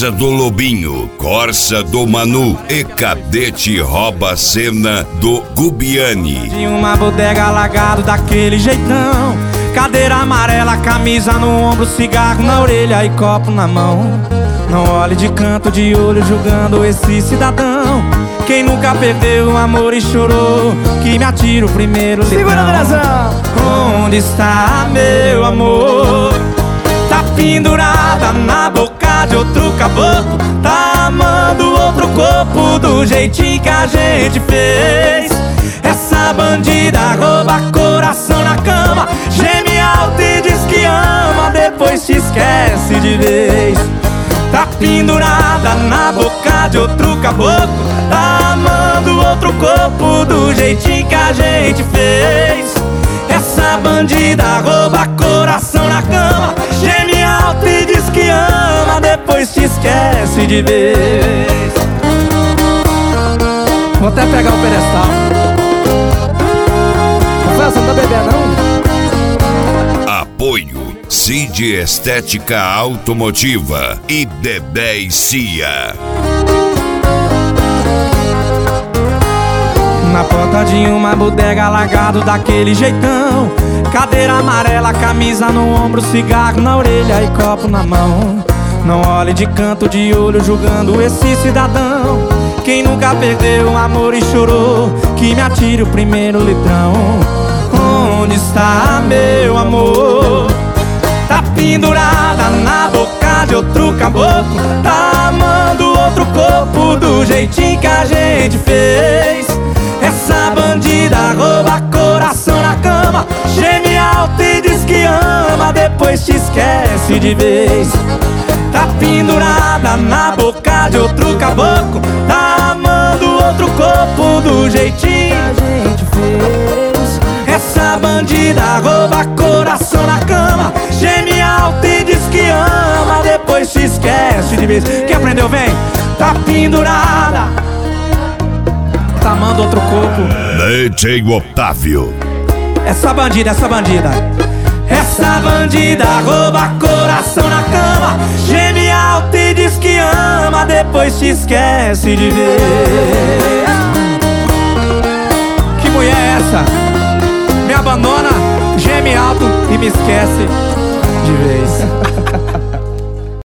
Casa do Lobinho, Corsa do Manu e Cadete rouba a cena do Gubiani. De uma bodega alagado daquele jeitão, cadeira amarela, camisa no ombro, cigarro na orelha e copo na mão. Não olhe de canto de olho julgando esse cidadão. Quem nunca perdeu o amor e chorou, que me atira o primeiro litrão. Segura a operação! Onde está meu amor? Tá pendurada na boca de outro caboclo, tá amando outro corpo do jeitinho que a gente fez. Essa bandida rouba coração na cama, geme alto e diz que ama, depois te esquece de vez. Tá pendurada na boca de outro caboclo, tá amando outro corpo do jeitinho que a gente fez. Essa bandida rouba coração na cama, geme alto e diz que ama, depois te esquece de vez. Vou até pegar o pedestal. Rafael, você não tá bebendo, não? Apoio Cid Estética Automotiva e Dedé e Cia. Na porta de uma bodega alagado daquele jeitão, cadeira amarela, camisa no ombro, cigarro na orelha e copo na mão. Não olhe de canto de olho julgando esse cidadão. Quem nunca perdeu o amor e chorou, que me atire o primeiro litrão. Onde está meu amor? Tá pendurada na boca de outro caboclo, tá amando outro corpo do jeitinho que a gente fez. Essa bandida rouba coração na cama, geme alto e diz que ama, depois te esquece de vez. Tá pendurada na boca de outro caboclo, tá amando outro corpo do jeitinho que a gente fez. Essa bandida rouba coração na cama, geme alto e diz que ama, depois te esquece de vez. Quem aprendeu vem? Tá pendurada, tá amando outro corpo. DJ Otávio. Essa bandida, essa bandida, essa bandida rouba coração na cama, geme alto e diz que ama, depois te esquece de ver. Que mulher é essa? Me abandona, geme alto e me esquece de vez.